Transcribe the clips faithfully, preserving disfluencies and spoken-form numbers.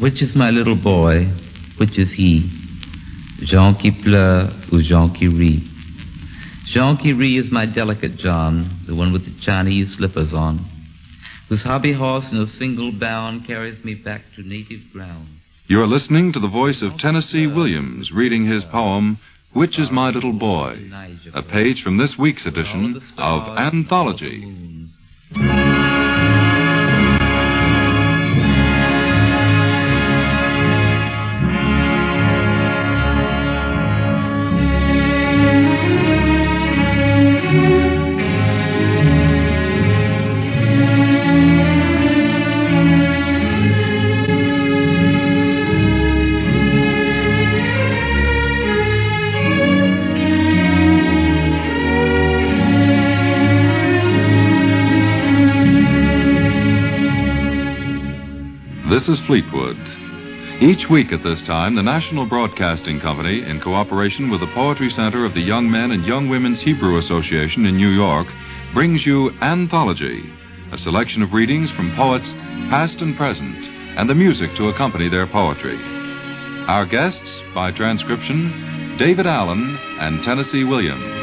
Which is my little boy? Which is he? Jean qui pleure ou Jean qui rit? Jean qui rit is my delicate John, the one with the Chinese slippers on, whose hobby horse in a single bound carries me back to native ground. You're listening to the voice of Tennessee Williams reading his poem, Which is My Little Boy? A page from this week's edition of Anthology. This is Fleetwood. Each week at this time, the National Broadcasting Company, in cooperation with the Poetry Center of the Young Men and Young Women's Hebrew Association in New York, brings you Anthology, a selection of readings from poets past and present, and the music to accompany their poetry. Our guests, by transcription, David Allen and Tennessee Williams.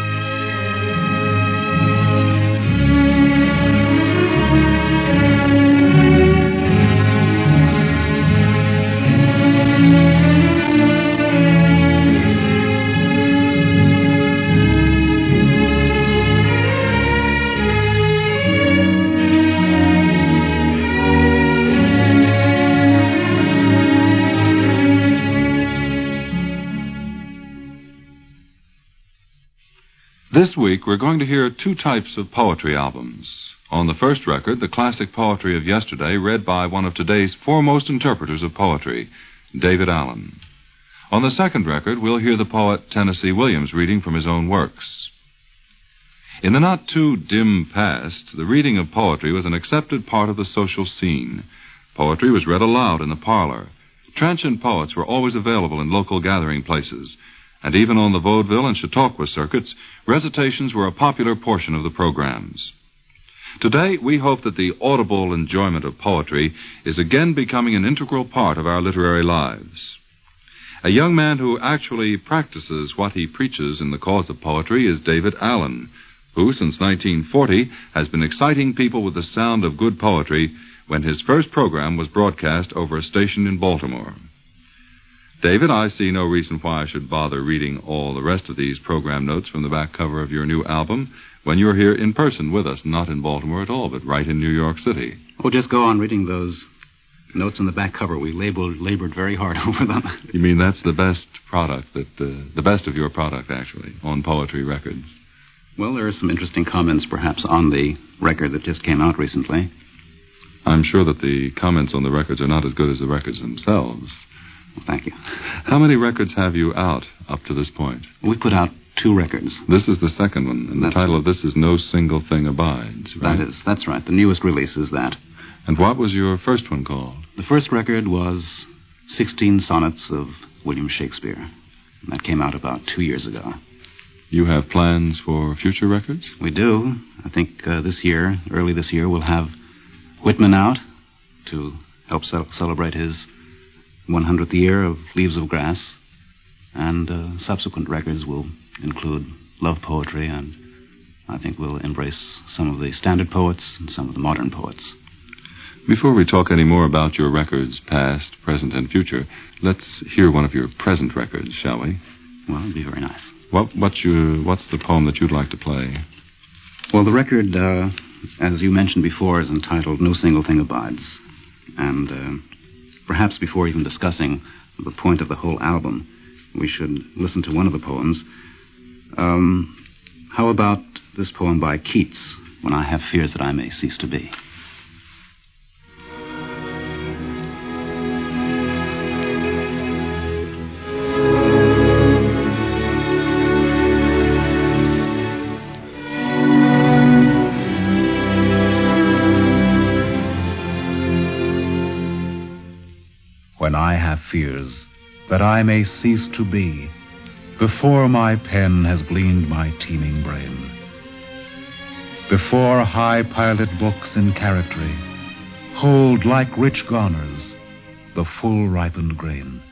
This week, we're going to hear two types of poetry albums. On the first record, the classic poetry of yesterday, read by one of today's foremost interpreters of poetry, David Allen. On the second record, we'll hear the poet Tennessee Williams reading from his own works. In the not-too-dim past, the reading of poetry was an accepted part of the social scene. Poetry was read aloud in the parlor. Transient poets were always available in local gathering places, and even on the vaudeville and Chautauqua circuits, recitations were a popular portion of the programs. Today, we hope that the audible enjoyment of poetry is again becoming an integral part of our literary lives. A young man who actually practices what he preaches in the cause of poetry is David Allen, who, since nineteen forty, has been exciting people with the sound of good poetry when his first program was broadcast over a station in Baltimore. David, I see no reason why I should bother reading all the rest of these program notes from the back cover of your new album when you're here in person with us, not in Baltimore at all, but right in New York City. Oh, just go on reading those notes on the back cover. We labored, labored very hard over them. You mean that's the best product, that uh, the best of your product, actually, on Poetry Records? Well, there are some interesting comments, perhaps, on the record that just came out recently. I'm sure that the comments on the records are not as good as the records themselves. Well, thank you. How many records have you out up to this point? We put out two records. This is the second one, and that's the title right. of this is No Single Thing Abides, right? That is, that's right. The newest release is that. And what was your first one called? The first record was sixteen Sonnets of William Shakespeare. And that came out about two years ago. You have plans for future records? We do. I think uh, this year, early this year, we'll have Whitman out to help ce- celebrate his one hundredth year of Leaves of Grass, and uh, subsequent records will include love poetry, and I think we'll embrace some of the standard poets and some of the modern poets. Before we talk any more about your records, past, present, and future, let's hear one of your present records, shall we? Well, it'd be very nice. What, what's, your, what's the poem that you'd like to play? Well, the record, uh, as you mentioned before, is entitled No Single Thing Abides, and Uh, Perhaps before even discussing the point of the whole album, we should listen to one of the poems. Um, how about this poem by Keats, When I Have Fears That I May Cease to Be? When I have fears that I may cease to be, before my pen has gleaned my teeming brain, before high-piloted books in charactery hold like rich garners the full ripened grain.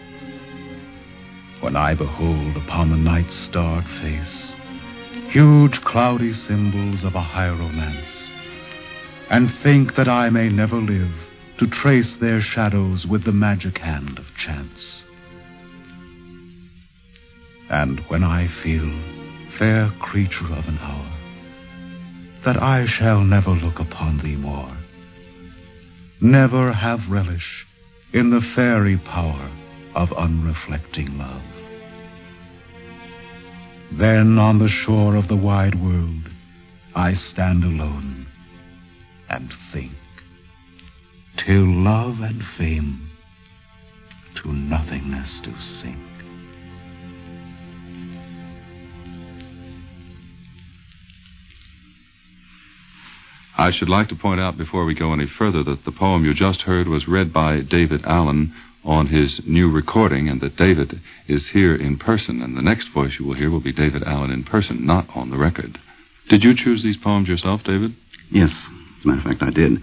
When I behold upon the night's starred face huge cloudy symbols of a high romance, and think that I may never live to trace their shadows with the magic hand of chance. And when I feel, fair creature of an hour, that I shall never look upon thee more, never have relish in the fairy power of unreflecting love, then on the shore of the wide world I stand alone and think, till love and fame to nothingness do sink. I should like to point out before we go any further that the poem you just heard was read by David Allen on his new recording, and that David is here in person, and the next voice you will hear will be David Allen in person, not on the record. Did you choose these poems yourself, David? Yes, as a matter of fact, I did.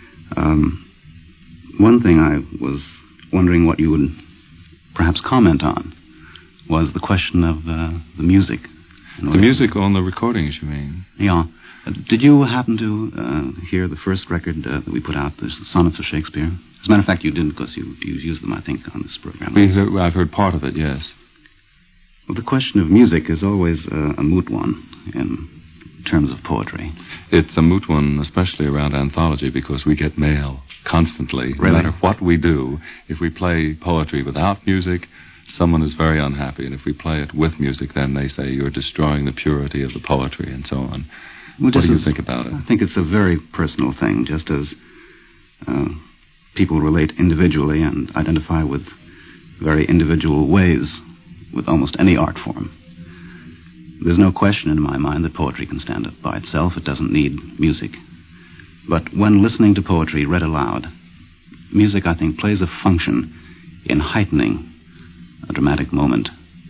Um, one thing I was wondering what you would perhaps comment on was the question of uh, the music. The music on the recordings, you mean? Yeah. Uh, did you happen to uh, hear the first record uh, that we put out, the Sonnets of Shakespeare? As a matter of fact, you didn't, because you, you used them, I think, on this program. I've heard part of it, yes. Well, the question of music is always uh, a moot one in terms of poetry. It's a moot one, especially around anthology, because we get mail constantly. Really? No matter what we do, if we play poetry without music, someone is very unhappy, and if we play it with music, then they say you're destroying the purity of the poetry and so on. Well, what do you as, think about it? I think it's a very personal thing, just as uh, people relate individually and identify with very individual ways with almost any art form. There's no question in my mind that poetry can stand up by itself. It doesn't need music. But when listening to poetry read aloud, music, I think, plays a function in heightening a dramatic moment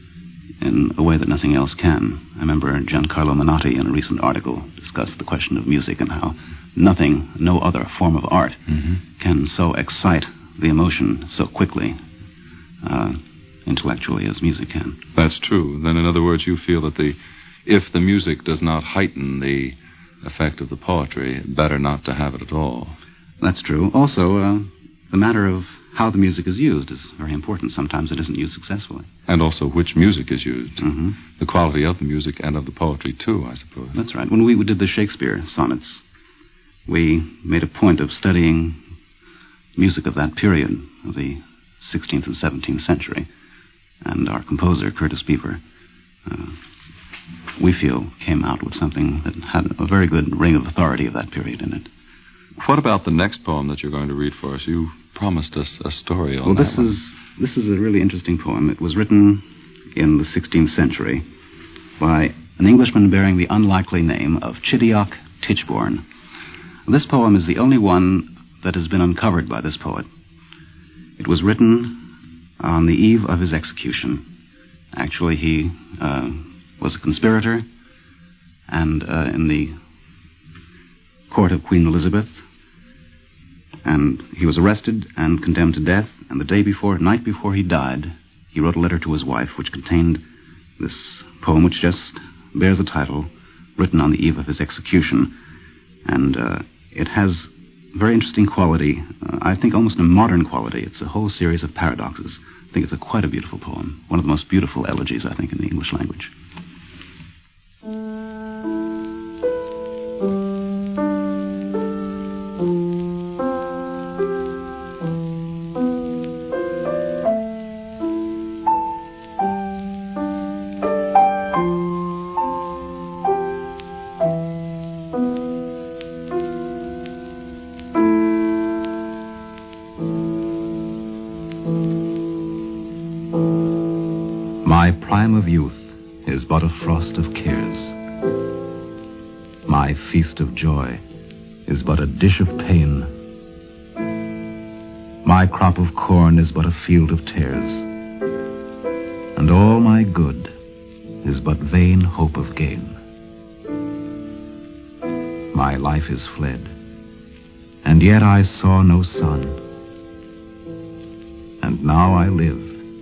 in a way that nothing else can. I remember Giancarlo Menotti in a recent article discussed the question of music and how nothing, no other form of art mm-hmm. can so excite the emotion so quickly uh, intellectually as music can. That's true. Then, in other words, you feel that the if the music does not heighten the effect of the poetry, better not to have it at all. That's true. Also, uh, the matter of how the music is used is very important. Sometimes it isn't used successfully. And also which music is used. Mm-hmm. The quality of the music and of the poetry, too, I suppose. That's right. When we did the Shakespeare sonnets, we made a point of studying music of that period, of the sixteenth and seventeenth century. And our composer, Curtis Beaver, uh, we feel came out with something that had a very good ring of authority of that period in it. What about the next poem that you're going to read for us? You promised us a story on well, that this one. is this is a really interesting poem. It was written in the sixteenth century by an Englishman bearing the unlikely name of Chidiock Tichborne. This poem is the only one that has been uncovered by this poet. It was written on the eve of his execution. Actually, he uh, was a conspirator, and uh, in the court of Queen Elizabeth, and he was arrested and condemned to death, and the day before, night before he died, he wrote a letter to his wife which contained this poem, which just bears the title, written on the eve of his execution. And uh, it has very interesting quality, uh, I think almost a modern quality. It's a whole series of paradoxes. I think it's a quite a beautiful poem, one of the most beautiful elegies, I think, in the English language. My prime of youth is but a frost of cares. My feast of joy is but a dish of pain. My crop of corn is but a field of tares. And all my good is but vain hope of gain. My life is fled, and yet I saw no sun. now I live,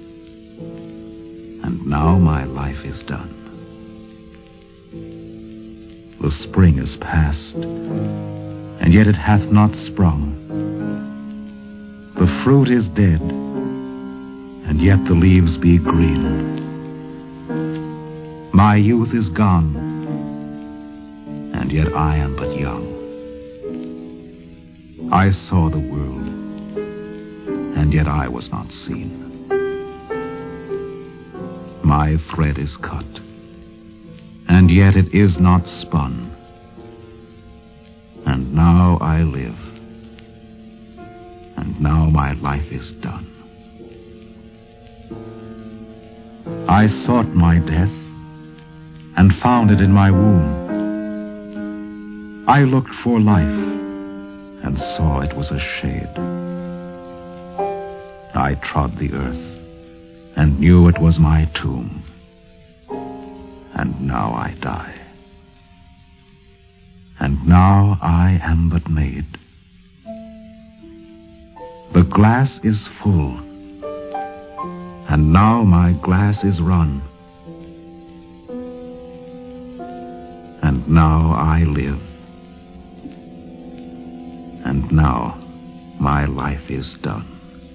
and now my life is done. The spring is past, and yet it hath not sprung. The fruit is dead, and yet the leaves be green. My youth is gone, and yet I am but young. I saw the world, and yet I was not seen. My thread is cut, and yet it is not spun. And now I live, and now my life is done. I sought my death, and found it in my womb. I looked for life, and saw it was a shade. I trod the earth, and knew it was my tomb. And now I die. And now I am but made. The glass is full, and now my glass is run. And now I live, and now my life is done.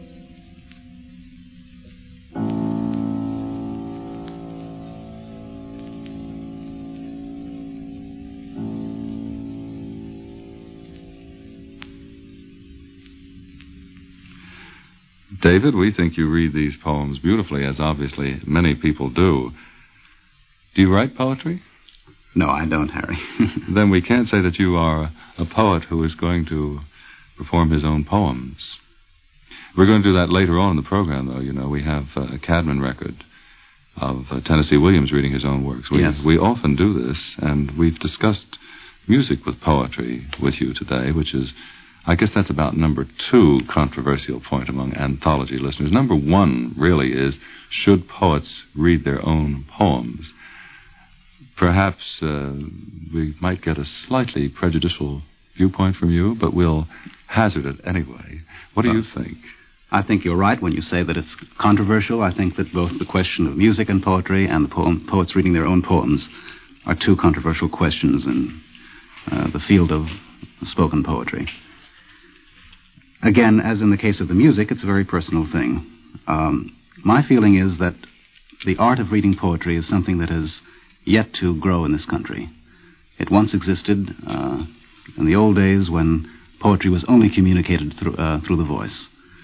David, we think you read these poems beautifully, as obviously many people do. Do you write poetry? No, I don't, Harry. Then we can't say that you are a poet who is going to perform his own poems. We're going to do that later on in the program, though. You know, we have a Cadman record of uh, Tennessee Williams reading his own works. We, yes. We often do this, and we've discussed music with poetry with you today, which is, I guess that's about number two controversial point among anthology listeners. Number one, really, is should poets read their own poems? Perhaps uh, we might get a slightly prejudicial viewpoint from you, but we'll hazard it anyway. What do uh, you think? I think you're right when you say that it's controversial. I think that both the question of music and poetry and the poem, poets reading their own poems are two controversial questions in uh, the field of spoken poetry. Again, as in the case of the music, it's a very personal thing. Um, my feeling is that the art of reading poetry is something that has yet to grow in this country. It once existed uh, in the old days when poetry was only communicated through, uh, through the voice.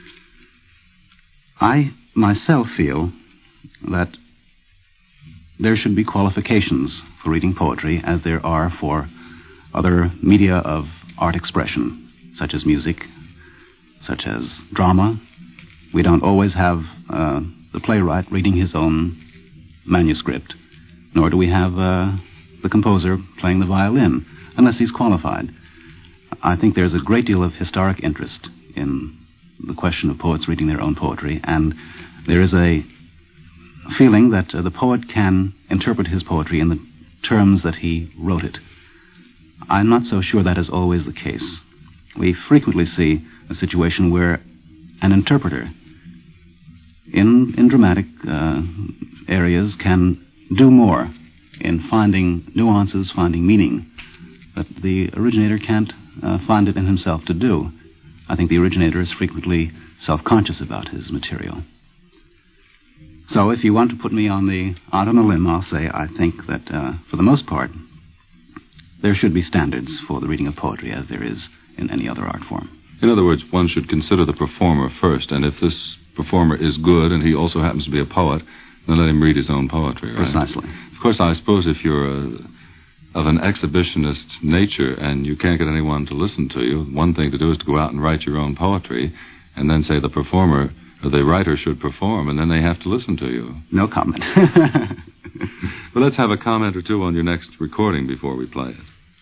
I myself feel that there should be qualifications for reading poetry as there are for other media of art expression, such as music, such as drama. We don't always have uh, the playwright reading his own manuscript, nor do we have uh, the composer playing the violin, unless he's qualified. I think there's a great deal of historic interest in the question of poets reading their own poetry, and there is a feeling that uh, the poet can interpret his poetry in the terms that he wrote it. I'm not so sure that is always the case. We frequently see a situation where an interpreter in, in dramatic uh, areas can do more in finding nuances, finding meaning, that the originator can't uh, find it in himself to do. I think the originator is frequently self-conscious about his material. So if you want to put me on the out on a limb, I'll say I think that, uh, for the most part, there should be standards for the reading of poetry as there is in any other art form. In other words, one should consider the performer first, and if this performer is good and he also happens to be a poet, then let him read his own poetry, right? Precisely. Of course, I suppose if you're a, of an exhibitionist nature and you can't get anyone to listen to you, one thing to do is to go out and write your own poetry and then say the performer or the writer should perform, and then they have to listen to you. No comment. But let's have a comment or two on your next recording before we play it.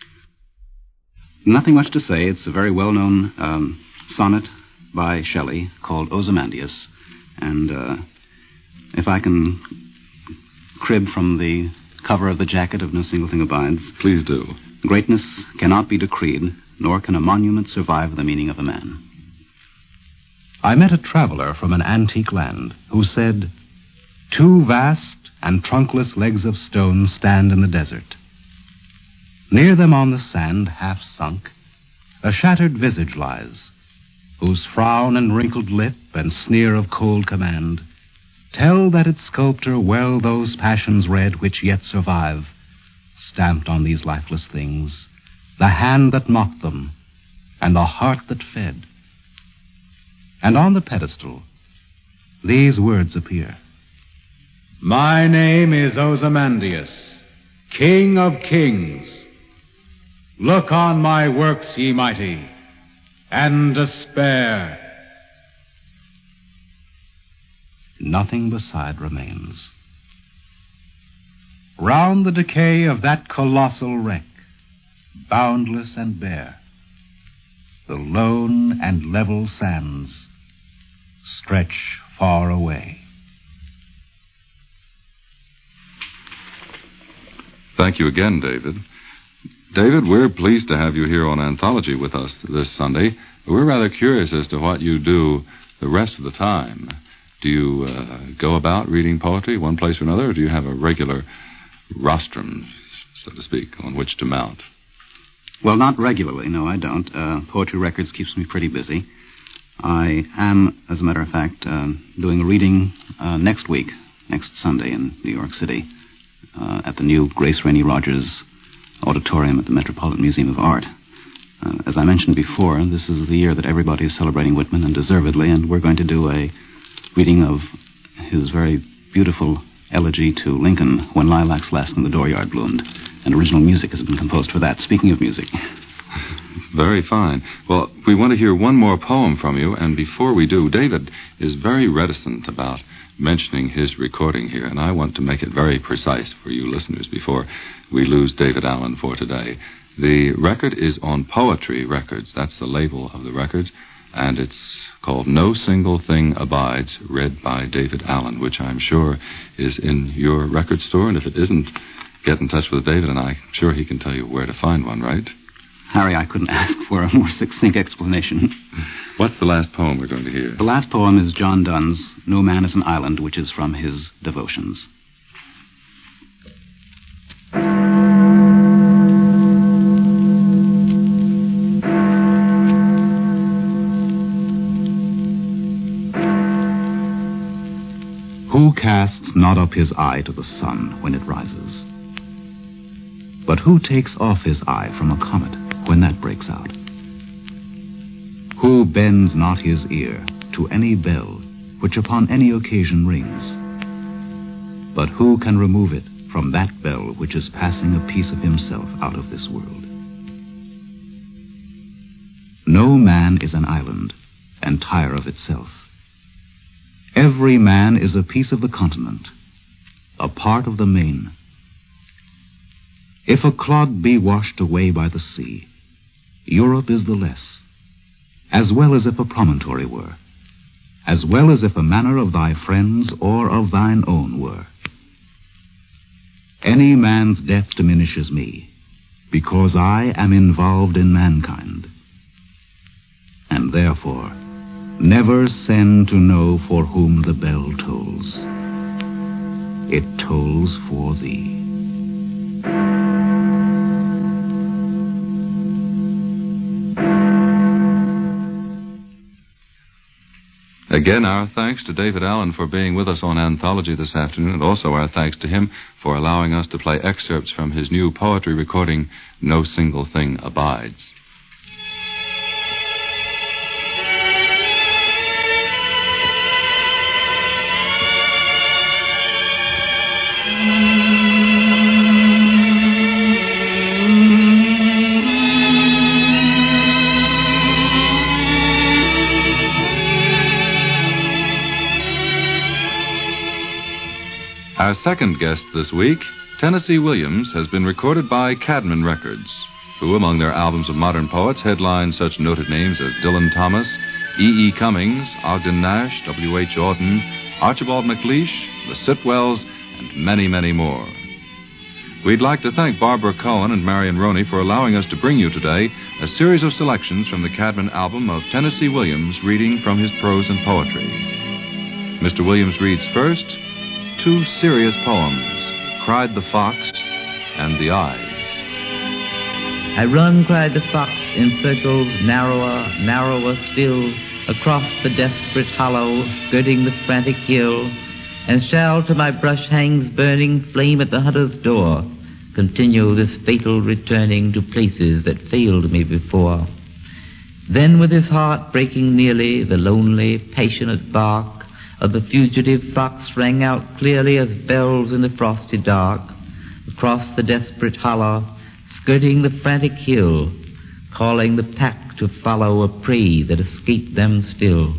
Nothing much to say. It's a very well-known um, sonnet by Shelley called Ozymandias. And uh, if I can crib from the cover of the jacket of No Single Thing Abides. Please do. Greatness cannot be decreed, nor can a monument survive the meaning of a man. I met a traveler from an antique land who said, "Two vast and trunkless legs of stone stand in the desert. Near them on the sand, half sunk, a shattered visage lies, whose frown and wrinkled lip and sneer of cold command tell that its sculptor well those passions read which yet survive, stamped on these lifeless things, the hand that mocked them, and the heart that fed." And on the pedestal, these words appear: My name is Ozymandias, King of Kings. Look on my works, ye mighty, and despair. Nothing beside remains. Round the decay of that colossal wreck, boundless and bare, the lone and level sands stretch far away. Thank you again, David. David, we're pleased to have you here on Anthology with us this Sunday. We're rather curious as to what you do the rest of the time. Do you uh, go about reading poetry one place or another, or do you have a regular rostrum, so to speak, on which to mount? Well, not regularly, no, I don't. Uh, Poetry Records keeps me pretty busy. I am, as a matter of fact, uh, doing a reading uh, next week, next Sunday in New York City, uh, at the new Grace Rainey Rogers Auditorium at the Metropolitan Museum of Art. Uh, as I mentioned before, this is the year that everybody is celebrating Whitman, and deservedly, and we're going to do a reading of his very beautiful elegy to Lincoln, When Lilacs Last in the Dooryard Bloomed. And original music has been composed for that. Speaking of music. Very fine. Well, we want to hear one more poem from you, and before we do, David is very reticent about mentioning his recording here, and I want to make it very precise for you listeners before we lose David Allen for today. The record is on Poetry Records. That's the label of the records, and it's called No Single Thing Abides, read by David Allen, which I'm sure is in your record store, and if it isn't, get in touch with David, and I'm sure he can tell you where to find one, right? Harry, I couldn't ask for a more succinct explanation. What's the last poem we're going to hear? The last poem is John Donne's No Man is an Island, which is from his Devotions. Who casts not up his eye to the sun when it rises? But who takes off his eye from a comet when that breaks out? Who bends not his ear to any bell which upon any occasion rings? But who can remove it from that bell which is passing a piece of himself out of this world? No man is an island, entire of itself. Every man is a piece of the continent, a part of the main. If a clod be washed away by the sea, Europe is the less, as well as if a promontory were, as well as if a manor of thy friends or of thine own were. Any man's death diminishes me, because I am involved in mankind, and therefore never send to know for whom the bell tolls. It tolls for thee. Again, our thanks to David Allen for being with us on Anthology this afternoon, and also our thanks to him for allowing us to play excerpts from his new poetry recording, No Single Thing Abides. Our second guest this week, Tennessee Williams, has been recorded by Cadman Records, who, among their albums of modern poets, headline such noted names as Dylan Thomas, E E. Cummings, Ogden Nash, W H. Auden, Archibald MacLeish, the Sitwells, and many, many more. We'd like to thank Barbara Cohen and Marion Roney for allowing us to bring you today a series of selections from the Cadman album of Tennessee Williams reading from his prose and poetry. Mister Williams reads first two serious poems, Cried the Fox and The Eyes. I run, cried the fox, in circles narrower, narrower still, across the desperate hollow, skirting the frantic hill, and shall, till my brush hangs burning flame at the hunter's door, continue this fatal returning to places that failed me before. Then with his heart breaking nearly, the lonely, passionate bark of the fugitive fox rang out clearly as bells in the frosty dark, across the desperate hollow, skirting the frantic hill, calling the pack to follow a prey that escaped them still.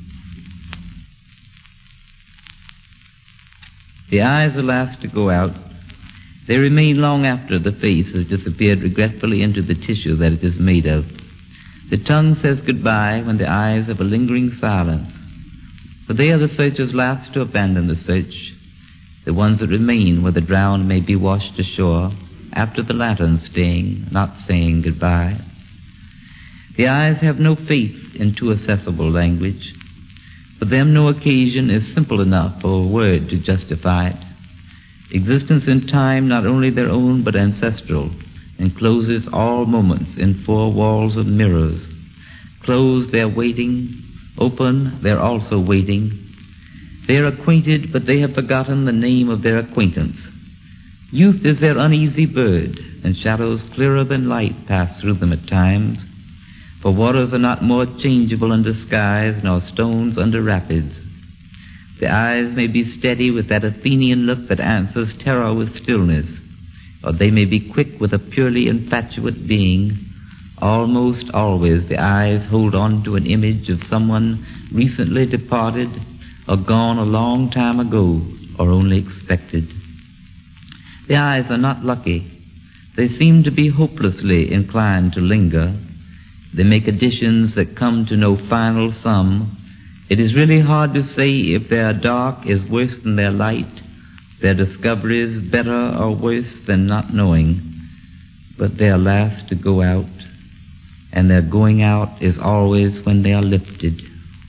The eyes are last to go out. They remain long after the face has disappeared regretfully into the tissue that it is made of. The tongue says goodbye when the eyes have a lingering silence. For they are the searchers last to abandon the search, the ones that remain where the drowned may be washed ashore, after the lantern staying, not saying goodbye. The eyes have no faith in too accessible language. For them no occasion is simple enough for a word to justify it. Existence in time, not only their own but ancestral, encloses all moments in four walls of mirrors. Closed, they're waiting. Open, they're also waiting. They are acquainted, but they have forgotten the name of their acquaintance. Youth is their uneasy bird, and shadows clearer than light pass through them at times. For waters are not more changeable under skies, nor stones under rapids. The eyes may be steady with that Athenian look that answers terror with stillness, or they may be quick with a purely infatuate being. Almost always the eyes hold on to an image of someone recently departed, or gone a long time ago, or only expected. The eyes are not lucky. They seem to be hopelessly inclined to linger. They make additions that come to no final sum. It is really hard to say if their dark is worse than their light, their discoveries better or worse than not knowing. But they are last to go out, and their going out is always when they are lifted.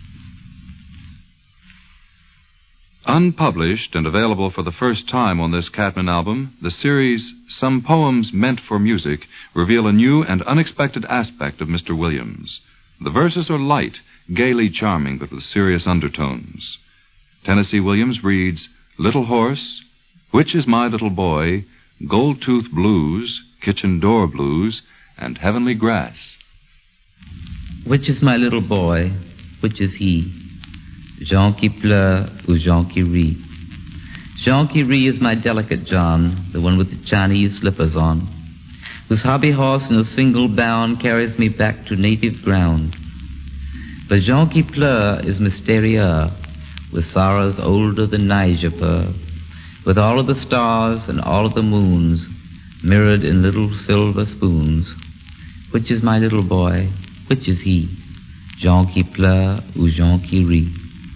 Unpublished and available for the first time on this Cadman album, the series Some Poems Meant for Music reveal a new and unexpected aspect of Mister Williams. The verses are light, gaily charming, but with serious undertones. Tennessee Williams reads Little Horse, Which is My Little Boy, Gold Tooth Blues, Kitchen Door Blues, and Heavenly Grass. Which is my little boy? Which is he? Jean qui pleure ou Jean qui rit? Jean qui rit is my delicate John, the one with the Chinese slippers on, whose hobby horse in a single bound carries me back to native ground. But Jean qui pleure is Mysteria, with sorrows older than Niger, with all of the stars and all of the moons mirrored in little silver spoons. Which is my little boy? Which is he? Jean qui pleure ou Jean qui rit?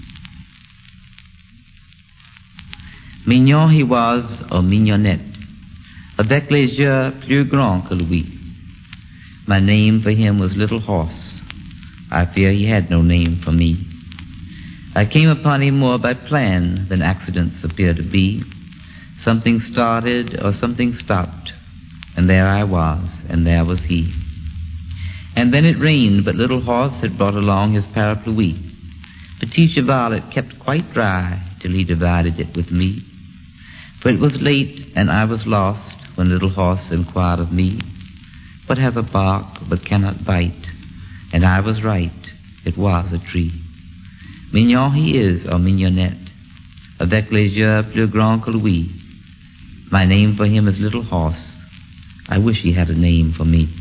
Mignon he was, or mignonette, avec les yeux plus grands que lui. My name for him was Little Horse. I fear he had no name for me. I came upon him more by plan than accidents appear to be. Something started or something stopped, and there I was, and there was he. And then it rained, but Little Horse had brought along his parapluie. Petit Cheval it kept quite dry till he divided it with me. For it was late, and I was lost, when Little Horse inquired of me, What has a bark but cannot bite? And I was right, it was a tree. Mignon he is, or mignonette, avec les yeux plus grands que lui. My name for him is Little Horse. I wish he had a name for me.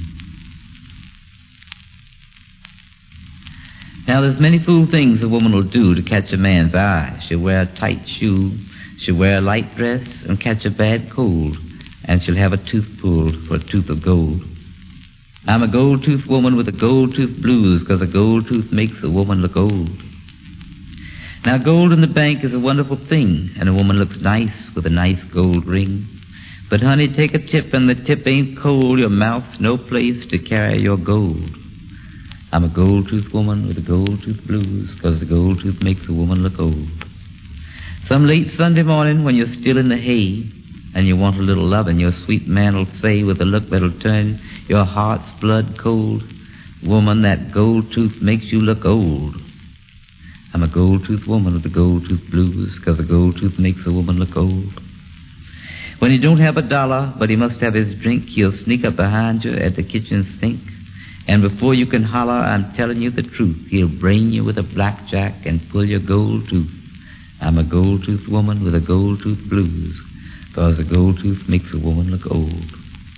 Now, there's many fool things a woman will do to catch a man's eye. She'll wear a tight shoe, she'll wear a light dress, and catch a bad cold, and she'll have a tooth pulled for a tooth of gold. I'm a gold-toothed woman with a gold-tooth blues, because a gold tooth makes a woman look old. Now, gold in the bank is a wonderful thing, and a woman looks nice with a nice gold ring. But, honey, take a tip and the tip ain't cold. Your mouth's no place to carry your gold. I'm a gold-toothed woman with the gold-tooth blues, 'cause the gold tooth makes a woman look old. Some late Sunday morning when you're still in the hay and you want a little lovin', your sweet man'll say with a look that'll turn your heart's blood cold, woman, that gold tooth makes you look old. I'm a gold-toothed woman with the gold-tooth blues, 'cause the gold tooth makes a woman look old. When he don't have a dollar, but he must have his drink, he'll sneak up behind you at the kitchen sink, and before you can holler, I'm telling you the truth, he'll brain you with a blackjack and pull your gold tooth. I'm a gold-toothed woman with a gold-tooth blues, 'cause a gold tooth makes a woman look old.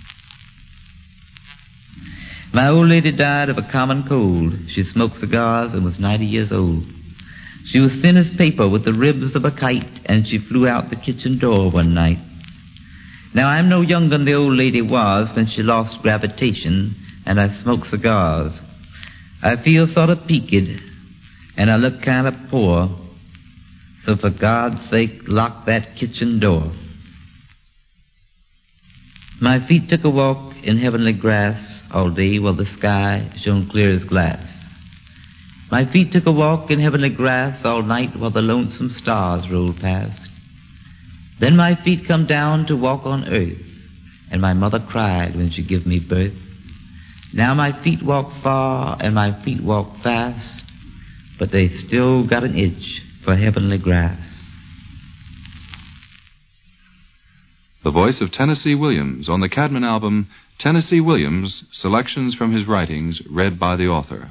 My old lady died of a common cold. She smoked cigars and was ninety years old. She was thin as paper with the ribs of a kite, and she flew out the kitchen door one night. Now, I'm no younger than the old lady was when she lost gravitation, and I smoke cigars. I feel sort of peaked, and I look kind of poor. So for God's sake, lock that kitchen door. My feet took a walk in heavenly grass all day while the sky shone clear as glass. My feet took a walk in heavenly grass all night while the lonesome stars rolled past. Then my feet come down to walk on earth, and my mother cried when she give me birth. Now my feet walk far and my feet walk fast, but they still got an itch for heavenly grass. The voice of Tennessee Williams on the Cadman album, Tennessee Williams, selections from his writings read by the author.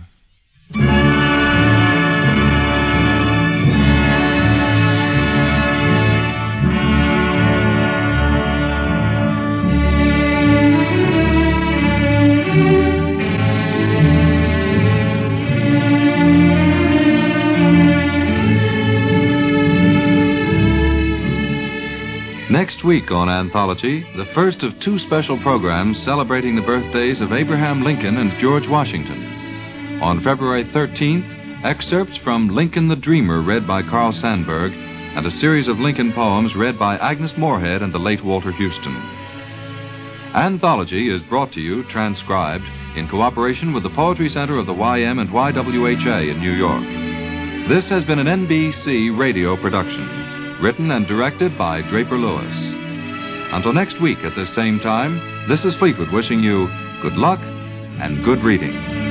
Next week on Anthology, the first of two special programs celebrating the birthdays of Abraham Lincoln and George Washington. On February thirteenth, excerpts from Lincoln the Dreamer read by Carl Sandburg, and a series of Lincoln poems read by Agnes Moorehead and the late Walter Houston. Anthology is brought to you, transcribed, in cooperation with the Poetry Center of the Y M and Y W H A in New York. This has been an N B C radio production. Written and directed by Draper Lewis. Until next week at this same time, this is Fleetwood wishing you good luck and good reading.